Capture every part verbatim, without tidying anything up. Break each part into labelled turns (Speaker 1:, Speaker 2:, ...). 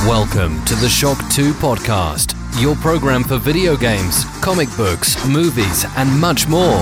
Speaker 1: Welcome to the Shock two podcast, your program for video games, comic books, movies and much more.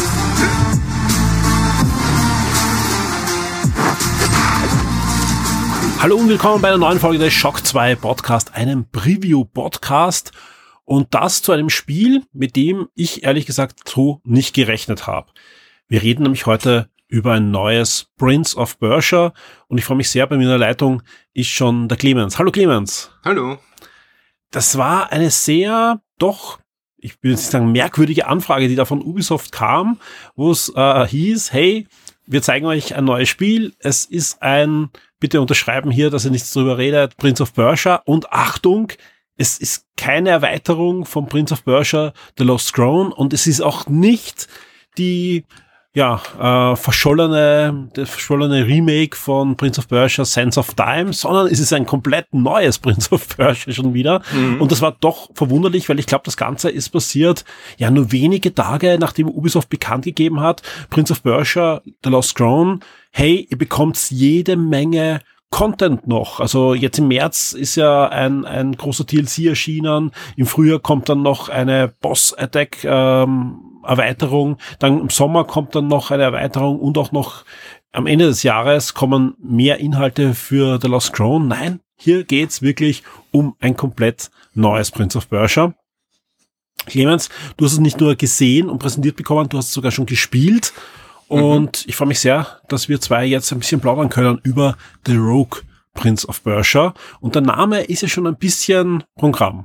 Speaker 2: Hallo und willkommen bei einer neuen Folge des Shock zwei Podcast, einem Preview-Podcast und das zu einem Spiel, mit dem ich ehrlich gesagt so nicht gerechnet habe. Wir reden nämlich heute über ein neues Prince of Persia und ich freue mich sehr, bei mir in der Leitung ist schon der Clemens. Hallo Clemens.
Speaker 3: Hallo.
Speaker 2: Das war eine sehr, doch, ich will jetzt nicht sagen merkwürdige Anfrage, die da von Ubisoft kam, wo es äh, hieß, hey, wir zeigen euch ein neues Spiel, es ist ein, bitte unterschreiben hier, dass ihr nichts drüber redet, Prince of Persia und Achtung, es ist keine Erweiterung von Prince of Persia The Lost Crown und es ist auch nicht die ja, äh, verschollene, das verschollene Remake von Prince of Persia Sands of Time, sondern es ist ein komplett neues Prince of Persia schon wieder. Mhm. Und das war doch verwunderlich, weil ich glaube, das Ganze ist passiert, ja, nur wenige Tage, nachdem Ubisoft bekannt gegeben hat, Prince of Persia The Lost Crown, hey, ihr bekommt jede Menge Content noch. Also jetzt im März ist ja ein, ein großer D L C erschienen. Im Frühjahr kommt dann noch eine Boss-Attack, ähm, Erweiterung, dann im Sommer kommt dann noch eine Erweiterung und auch noch am Ende des Jahres kommen mehr Inhalte für The Lost Crown. Nein, hier geht's wirklich um ein komplett neues Prince of Persia. Clemens, du hast es nicht nur gesehen und präsentiert bekommen, du hast es sogar schon gespielt und mhm. ich freue mich sehr, dass wir zwei jetzt ein bisschen plaudern können über The Rogue Prince of Persia und der Name ist ja schon ein bisschen Programm.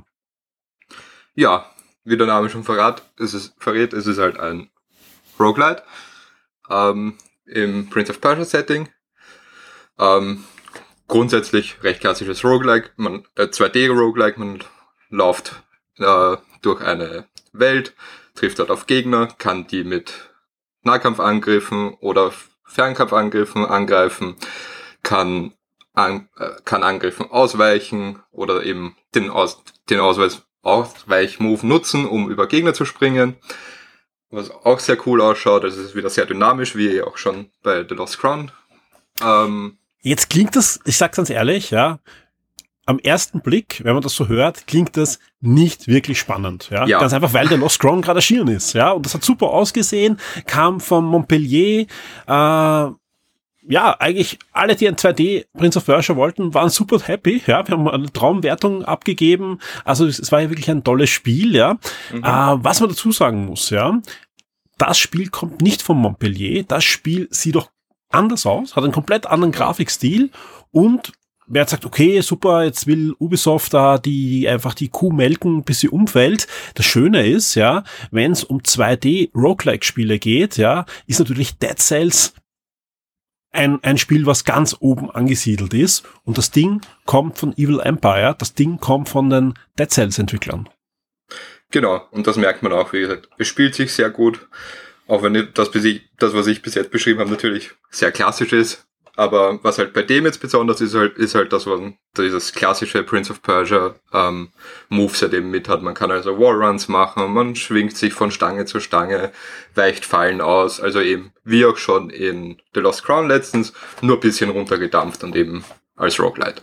Speaker 3: Ja, wie der Name schon verrät, es ist, verrät, es ist halt ein Roguelite ähm, im Prince of Persia Setting. Ähm, grundsätzlich recht klassisches Roguelike, man, äh, zwei D Roguelike, man läuft äh, durch eine Welt, trifft dort auf Gegner, kann die mit Nahkampfangriffen oder Fernkampfangriffen angreifen, kann, an, äh, kann Angriffen ausweichen oder eben den, Aus, den Ausweis Ausweichmove nutzen, um über Gegner zu springen. Was auch sehr cool ausschaut. Also es ist wieder sehr dynamisch, wie auch schon bei The Lost Crown. Ähm,
Speaker 2: Jetzt klingt das, ich sag's ganz ehrlich, ja, am ersten Blick, wenn man das so hört, klingt das nicht wirklich spannend. Ja,
Speaker 3: ja.
Speaker 2: Ganz einfach, weil The Lost Crown gerade erschienen ist. Ja, und das hat super ausgesehen, kam von Montpellier, äh, ja, eigentlich alle, die ein zwei D Prince of Persia wollten, waren super happy. Ja, wir haben eine Traumwertung abgegeben. Also es, es war ja wirklich ein tolles Spiel. Ja, mhm. äh, was man dazu sagen muss, ja, das Spiel kommt nicht von Montpellier. Das Spiel sieht doch anders aus, hat einen komplett anderen Grafikstil und wer jetzt sagt, okay, super, jetzt will Ubisoft da die einfach die Kuh melken, bis sie umfällt. Das Schöne ist, ja, wenn es um zwei D Roguelike-Spiele geht, ja, ist natürlich Dead Cells Ein, ein Spiel, was ganz oben angesiedelt ist und das Ding kommt von Evil Empire, das Ding kommt von den Dead Cells Entwicklern.
Speaker 3: Genau, und das merkt man auch, wie gesagt, es spielt sich sehr gut, auch wenn das, das was ich bis jetzt beschrieben habe, natürlich sehr klassisch ist, aber was halt bei dem jetzt besonders ist, halt, ist halt das, was dieses klassische Prince of Persia ähm, Moveset eben mit hat. Man kann also Wallruns machen, man schwingt sich von Stange zu Stange, weicht Fallen aus, also eben wie auch schon in The Lost Crown letztens, nur ein bisschen runtergedampft und eben als Roguelite.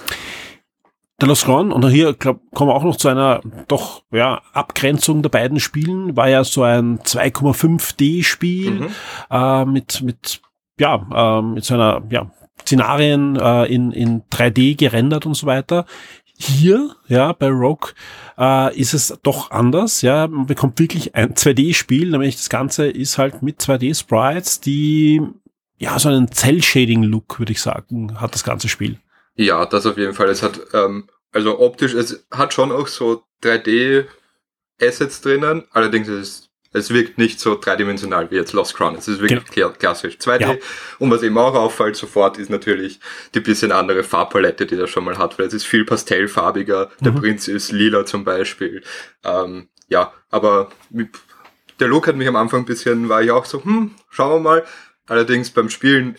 Speaker 2: The Lost Crown, und hier glaub, kommen wir auch noch zu einer doch ja Abgrenzung der beiden Spielen, war ja so ein zwei Komma fünf D Spiel mhm. äh, mit mit ja, ähm, mit so einer, ja, Szenarien äh, in, in drei D gerendert und so weiter. Hier, ja, bei Rogue äh, ist es doch anders, ja, man bekommt wirklich ein zwei D Spiel, nämlich das Ganze ist halt mit zwei D Sprites, die, ja, so einen Cell-Shading-Look, würde ich sagen, hat das ganze Spiel.
Speaker 3: Ja, das auf jeden Fall. Es hat, ähm, also optisch, es hat schon auch so drei D Assets drinnen, allerdings ist es Es wirkt nicht so dreidimensional wie jetzt Lost Crown. Es ist wirklich genau. klassisch zwei D. Ja. Und was eben auch auffällt sofort, ist natürlich die bisschen andere Farbpalette, die das schon mal hat. Weil es ist viel pastellfarbiger. Mhm. Der Prinz ist lila zum Beispiel. Ähm, ja, aber der Look hat mich am Anfang ein bisschen, war ich auch so, hm, schauen wir mal. Allerdings beim Spielen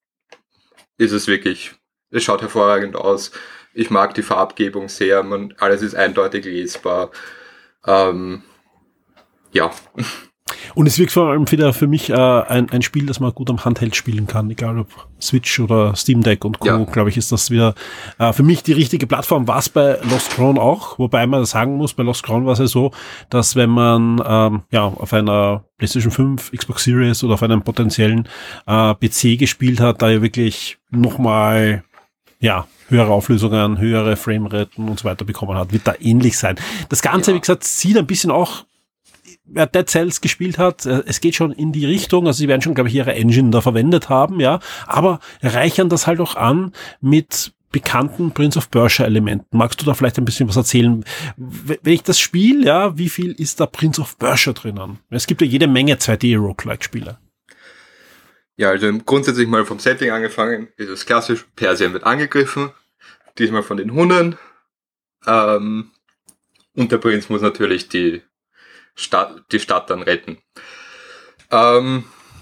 Speaker 3: ist es wirklich, es schaut hervorragend aus. Ich mag die Farbgebung sehr. Man, alles ist eindeutig lesbar. Ähm, Ja.
Speaker 2: Und es wirkt vor allem wieder für mich äh, ein, ein Spiel, das man gut am Handheld spielen kann, egal ob Switch oder Steam Deck und Co. Ja. Glaube ich, ist das wieder äh, für mich die richtige Plattform. War es bei Lost Crown auch, wobei man sagen muss, bei Lost Crown war es ja so, dass wenn man ähm, ja auf einer PlayStation fünf, Xbox Series oder auf einem potenziellen äh, P C gespielt hat, da ja wirklich nochmal ja höhere Auflösungen, höhere Frameraten und so weiter bekommen hat, wird da ähnlich sein. Das Ganze, ja. wie gesagt, sieht ein bisschen auch, wer Dead Cells gespielt hat, es geht schon in die Richtung, also sie werden schon, glaube ich, ihre Engine da verwendet haben, ja, aber reichern das halt auch an mit bekannten Prince of Persia Elementen. Magst du da vielleicht ein bisschen was erzählen? Wenn ich das spiele, ja, wie viel ist da Prince of Persia drinnen? Es gibt ja jede Menge zwei D-Roguelike-Spiele.
Speaker 3: Ja, also grundsätzlich mal vom Setting angefangen, ist es klassisch, Persien wird angegriffen, diesmal von den Hunnen, ähm, und der Prinz muss natürlich die Stadt, die Stadt dann retten. Ähm,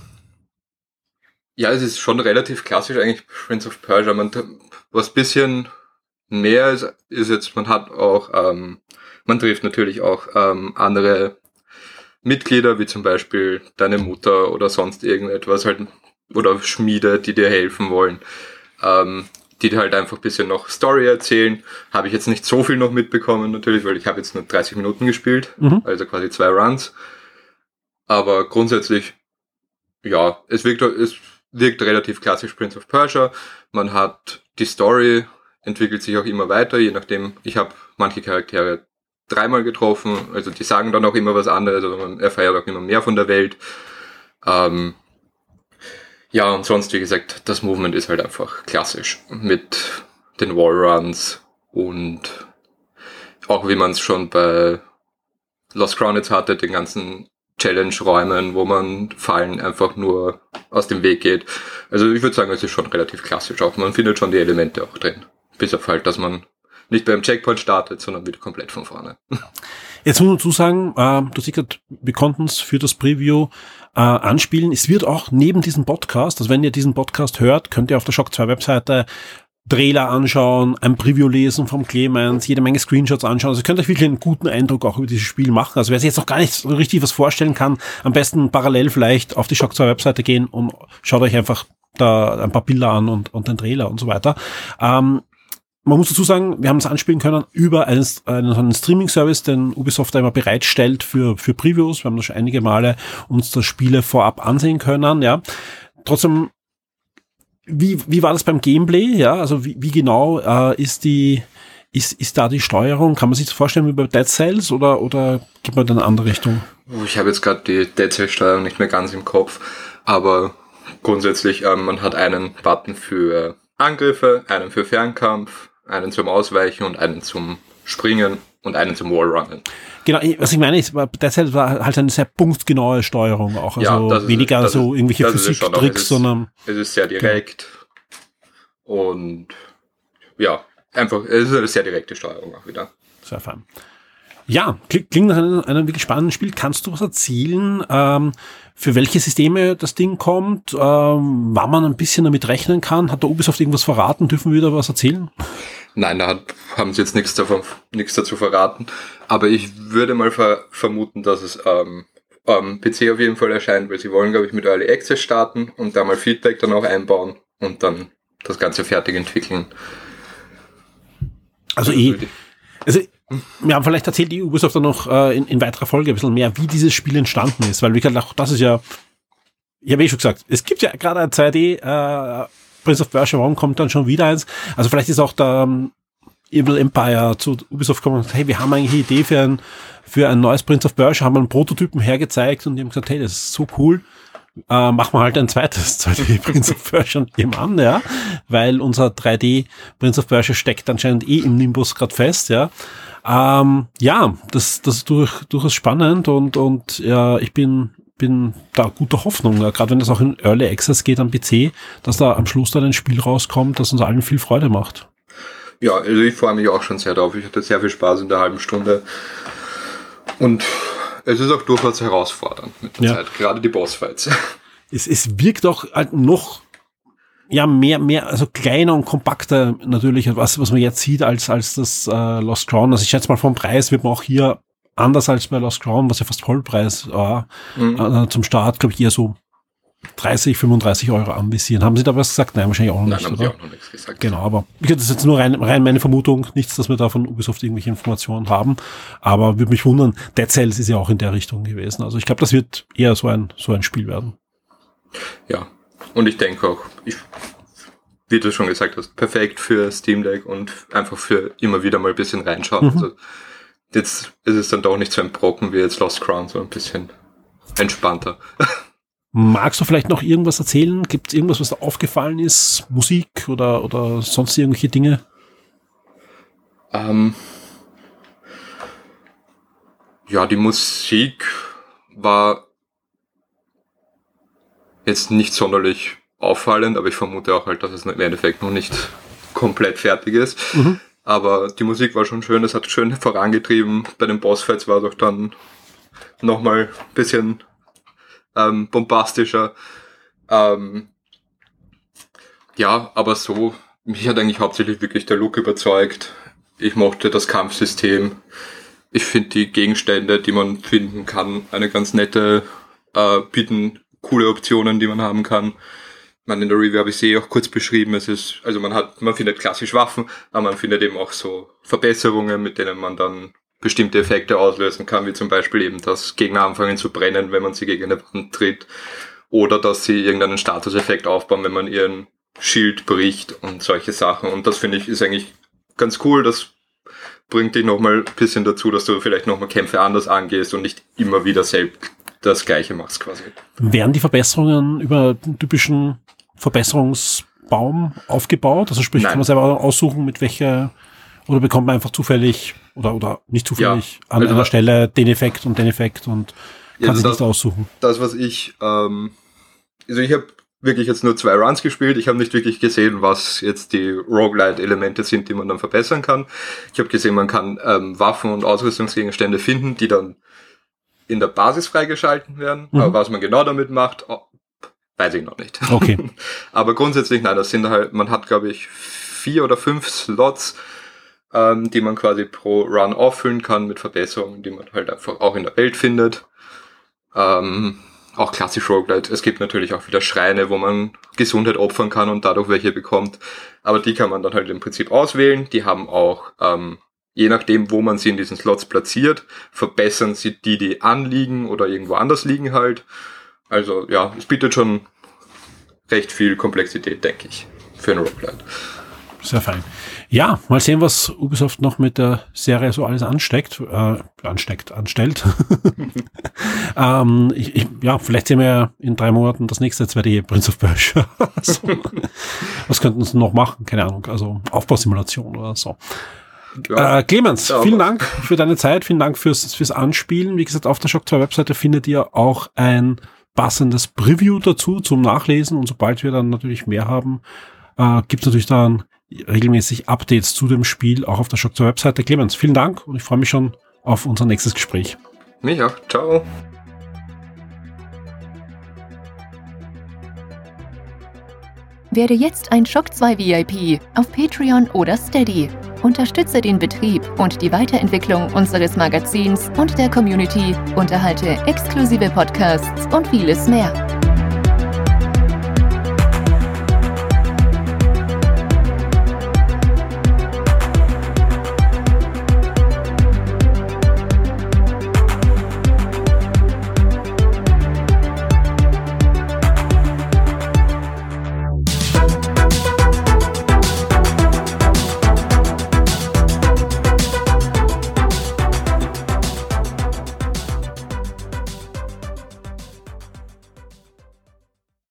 Speaker 3: ja, es ist schon relativ klassisch eigentlich Prince of Persia. Man, was bisschen mehr ist, ist jetzt, man hat auch, ähm, man trifft natürlich auch ähm, andere Mitglieder, wie zum Beispiel deine Mutter oder sonst irgendetwas halt, oder Schmiede, die dir helfen wollen, ähm, die dir halt einfach ein bisschen noch Story erzählen. Habe ich jetzt nicht so viel noch mitbekommen, natürlich, weil ich habe jetzt nur dreißig Minuten gespielt, mhm. also quasi zwei Runs. Aber grundsätzlich, ja, es wirkt, es wirkt relativ klassisch Prince of Persia. Man hat die Story, entwickelt sich auch immer weiter, je nachdem, ich habe manche Charaktere dreimal getroffen, also die sagen dann auch immer was anderes, also man erfährt auch immer mehr von der Welt. Ähm, Ja, und sonst, wie gesagt, das Movement ist halt einfach klassisch mit den Wallruns und auch wie man es schon bei Lost Crown jetzt hatte, den ganzen Challenge-Räumen, wo man Fallen einfach nur aus dem Weg geht. Also ich würde sagen, es ist schon relativ klassisch auch. Man findet schon die Elemente auch drin. Bis auf halt, dass man nicht beim Checkpoint startet, sondern wieder komplett von vorne.
Speaker 2: Jetzt muss man dazu sagen, äh, du hast gesagt, wir konnten es für das Preview äh, anspielen. Es wird auch neben diesem Podcast, also wenn ihr diesen Podcast hört, könnt ihr auf der Shock zwei Webseite Trailer anschauen, ein Preview lesen vom Clemens, jede Menge Screenshots anschauen. Also ihr könnt euch wirklich einen guten Eindruck auch über dieses Spiel machen. Also wer sich jetzt noch gar nicht so richtig was vorstellen kann, am besten parallel vielleicht auf die Shock zwei Webseite gehen und schaut euch einfach da ein paar Bilder an und, und den Trailer und so weiter. Ähm, Man muss dazu sagen, wir haben es anspielen können über einen, einen Streaming-Service, den Ubisoft da immer bereitstellt für, für Previews. Wir haben da schon einige Male uns das Spiele vorab ansehen können, ja. Trotzdem, wie, wie war das beim Gameplay, ja? Also, wie, wie genau, äh, ist die, ist, ist da die Steuerung? Kann man sich das vorstellen wie bei Dead Cells oder, oder geht man in eine andere Richtung?
Speaker 3: Ich habe jetzt gerade die Dead Cells-Steuerung nicht mehr ganz im Kopf, aber grundsätzlich, ähm, man hat einen Button für Angriffe, einen für Fernkampf, einen zum Ausweichen und einen zum Springen und einen zum Wallrunnen.
Speaker 2: Genau, was ich meine, ist, derzeit war halt eine sehr punktgenaue Steuerung auch. Also ja, weniger ist, so irgendwelche Physik-Tricks, sondern...
Speaker 3: Es ist sehr direkt genau. Und ja, einfach, es ist eine sehr direkte Steuerung auch wieder.
Speaker 2: Sehr fein. Ja, klingt nach einem, einem wirklich spannenden Spiel. Kannst du was erzählen, ähm, für welche Systeme das Ding kommt, ähm, wann man ein bisschen damit rechnen kann? Hat der Ubisoft irgendwas verraten? Dürfen wir da was erzählen?
Speaker 3: Nein, da hat, haben sie jetzt nichts davon, nichts dazu verraten. Aber ich würde mal ver- vermuten, dass es ähm, am P C auf jeden Fall erscheint, weil sie wollen, glaube ich, mit Early Access starten und da mal Feedback dann auch einbauen und dann das Ganze fertig entwickeln.
Speaker 2: Also, also eh, also wir haben vielleicht erzählt, die Ubisoft dann noch äh, in, in weiterer Folge ein bisschen mehr, wie dieses Spiel entstanden ist, weil wie gesagt, auch das ist ja, ich habe eh schon gesagt, es gibt ja gerade ein zwei D, äh, Prince of Persia, warum kommt dann schon wieder eins? Also vielleicht ist auch der um, Evil Empire zu Ubisoft gekommen und gesagt, hey, wir haben eigentlich eine Idee für ein, für ein neues Prince of Persia, haben einen Prototypen hergezeigt und die haben gesagt, hey, das ist so cool, äh, machen wir halt ein zweites zwei D Prince of Persia eben an, ja, weil unser drei D Prince of Persia steckt anscheinend eh im Nimbus gerade fest, ja. Ähm, ja, das, das ist durch, durchaus spannend und, und ja, ich bin, bin da guter Hoffnung, ja, gerade wenn das auch in Early Access geht am P C, dass da am Schluss dann ein Spiel rauskommt, das uns allen viel Freude macht.
Speaker 3: Ja, also ich freue mich auch schon sehr drauf. Ich hatte sehr viel Spaß in der halben Stunde und es ist auch durchaus herausfordernd mit der ja. Zeit, gerade die Bossfights.
Speaker 2: Es, es wirkt auch halt noch ja mehr, mehr, also kleiner und kompakter natürlich, was, was man jetzt sieht, als, als das äh, Lost Crown. Also ich schätze mal, vom Preis wird man auch hier anders als bei Lost Crown, was ja fast Vollpreis war,
Speaker 3: Mhm.
Speaker 2: äh, zum Start, glaube ich, eher so dreißig, fünfunddreißig Euro anvisieren. Haben Sie da was gesagt? Nein, wahrscheinlich auch noch
Speaker 3: Nein,
Speaker 2: nicht,
Speaker 3: haben
Speaker 2: oder?
Speaker 3: sie auch noch nichts gesagt.
Speaker 2: Genau, aber ich das ist jetzt nur rein, rein meine Vermutung, nichts, dass wir da von Ubisoft irgendwelche Informationen haben, aber würde mich wundern, Dead Cells ist ja auch in der Richtung gewesen. Also ich glaube, das wird eher so ein so ein Spiel werden.
Speaker 3: Ja, und ich denke auch, ich, wie du schon gesagt hast, perfekt für Steam Deck und einfach für immer wieder mal ein bisschen reinschauen.
Speaker 2: Mhm.
Speaker 3: Also jetzt ist es dann doch nicht so ein Brocken wie jetzt Lost Crown, so ein bisschen entspannter.
Speaker 2: Magst du vielleicht noch irgendwas erzählen? Gibt es irgendwas, was da aufgefallen ist? Musik oder, oder sonst irgendwelche Dinge?
Speaker 3: Ähm, ja, die Musik war jetzt nicht sonderlich auffallend, aber ich vermute auch halt, dass es im Endeffekt noch nicht komplett fertig ist.
Speaker 2: Mhm.
Speaker 3: Aber die Musik war schon schön, es hat schön vorangetrieben. Bei den Bossfights war es auch dann nochmal ein bisschen ähm, bombastischer. Ähm, ja, aber so, mich hat eigentlich hauptsächlich wirklich der Look überzeugt. Ich mochte das Kampfsystem. Ich finde die Gegenstände, die man finden kann, eine ganz nette, äh, bieten coole Optionen, die man haben kann. Ich meine, in der Review habe ich sie auch kurz beschrieben. Es ist, also man hat, man findet klassisch Waffen, aber man findet eben auch so Verbesserungen, mit denen man dann bestimmte Effekte auslösen kann, wie zum Beispiel eben, dass Gegner anfangen zu brennen, wenn man sie gegen eine Wand tritt, oder dass sie irgendeinen Statuseffekt aufbauen, wenn man ihren Schild bricht und solche Sachen. Und das finde ich ist eigentlich ganz cool. Das bringt dich nochmal ein bisschen dazu, dass du vielleicht nochmal Kämpfe anders angehst und nicht immer wieder selbst das Gleiche machst quasi.
Speaker 2: Werden die Verbesserungen über den typischen Verbesserungsbaum aufgebaut? Also sprich,
Speaker 3: Nein.
Speaker 2: kann man selber aussuchen, mit welcher, oder bekommt man einfach zufällig, oder, oder nicht zufällig,
Speaker 3: Ja,
Speaker 2: an
Speaker 3: also
Speaker 2: einer
Speaker 3: da-
Speaker 2: Stelle den Effekt und den Effekt und
Speaker 3: Ja,
Speaker 2: kann sich
Speaker 3: das-
Speaker 2: nicht aussuchen.
Speaker 3: Das, was ich, ähm, also ich habe wirklich jetzt nur zwei Runs gespielt. Ich habe nicht wirklich gesehen, was jetzt die Roguelite-Elemente sind, die man dann verbessern kann. Ich habe gesehen, man kann ähm, Waffen und Ausrüstungsgegenstände finden, die dann in der Basis freigeschalten werden.
Speaker 2: Mhm.
Speaker 3: Aber was man genau damit macht, oh, weiß ich noch nicht.
Speaker 2: Okay.
Speaker 3: Aber grundsätzlich, nein, das sind halt, man hat, glaube ich, vier oder fünf Slots, ähm, die man quasi pro Run auffüllen kann mit Verbesserungen, die man halt einfach auch in der Welt findet. Ähm, auch klassisch Roguelite. Es gibt natürlich auch wieder Schreine, wo man Gesundheit opfern kann und dadurch welche bekommt. Aber die kann man dann halt im Prinzip auswählen. Die haben auch, ähm, je nachdem, wo man sie in diesen Slots platziert, verbessern sie die, die anliegen oder irgendwo anders liegen halt. Also ja, es bietet schon recht viel Komplexität, denke ich, für einen Roguelite.
Speaker 2: Sehr fein. Ja, mal sehen, was Ubisoft noch mit der Serie so alles ansteckt, äh, ansteckt, anstellt. ähm, ich, ich, ja, vielleicht sehen wir ja in drei Monaten das nächste zwei D Prince of Persia. so. Was könnten sie noch machen? Keine Ahnung, also Aufbausimulation oder so.
Speaker 3: Ja,
Speaker 2: Äh, Clemens,
Speaker 3: Ja,
Speaker 2: vielen
Speaker 3: was.
Speaker 2: Dank für deine Zeit, vielen Dank fürs, fürs Anspielen. Wie gesagt, auf der Shock zwei Webseite findet ihr auch ein passendes Preview dazu zum Nachlesen und sobald wir dann natürlich mehr haben, äh, gibt es natürlich dann regelmäßig Updates zu dem Spiel, auch auf der Shock zwei Webseite. Clemens, vielen Dank und ich freue mich schon auf unser nächstes Gespräch.
Speaker 3: mich auch. Ciao.
Speaker 4: Werde jetzt ein Shock zwei V I P auf Patreon oder Steady. Unterstütze den Betrieb und die Weiterentwicklung unseres Magazins und der Community, unterhalte exklusive Podcasts und vieles mehr.